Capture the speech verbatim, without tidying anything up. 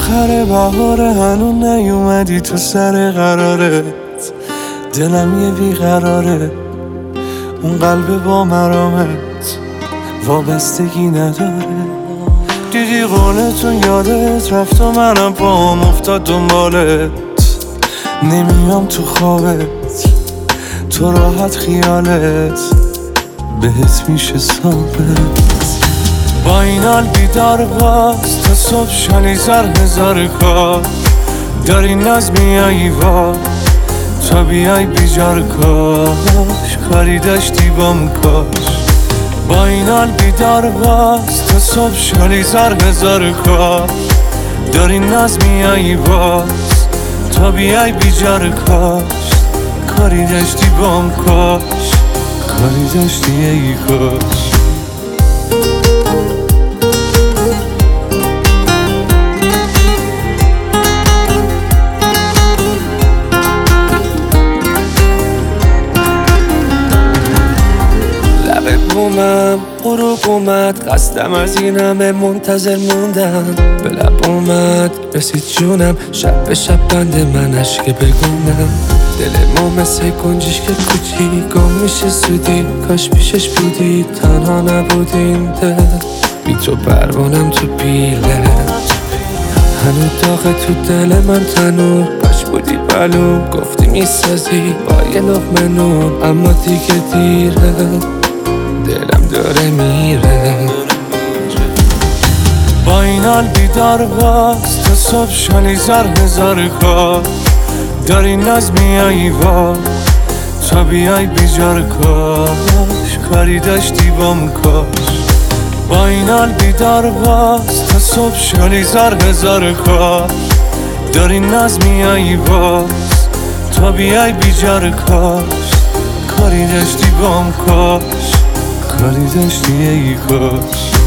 آخر بهاره هنون نیومدی تو سر قرارت، دلم یه بیقراره، اون قلب با مرامت وابستگی نداره. دیدی قولتون یادت رفت و منم پام افتاد دنبالت، نمیام تو خوابت، تو راحت خیالت بهت میشه ثابت. با این حال بیدار باز تا صبح شالی زر هزار کار، داری ناز میایی وا تا بیای بیجار کاش کاری داشتی بام کاش. با این حال بیدار باز تا صبح شالی زر هزار کار، داری ناز میایی باز تا بیای بیجار کاش کاری داشتی بام کاش کاری داشتی ای کاش. بومم غروب اومد، قصدم از این همه منتظر موندم. به لب اومد رسید جونم، شب به شب بند من عشق بگونم. دل ما مثل گنجش که کوچی گم میشه زودی، کاش پیشش بودی تنها نبودیم دل. بی تو پروانم تو پیله، هنو داغ تو دل من تنور. کاش بودی بلوم گفتی میسازی با یه لقمه نون، اما دیگه دیره دلم داره میره. با این حال بیدار باز تا صبح شالی زر هزار کار، داری ناز میایی وا تا بیای بیجار کاش کاری داشتی بام کاش. با این حال بیدار باز تا صبح شالی زر هزار کار، داری ناز میایی باز تا بیای بیجار کاش کاری داشتی بام کاش کاری داشتی ای کاش.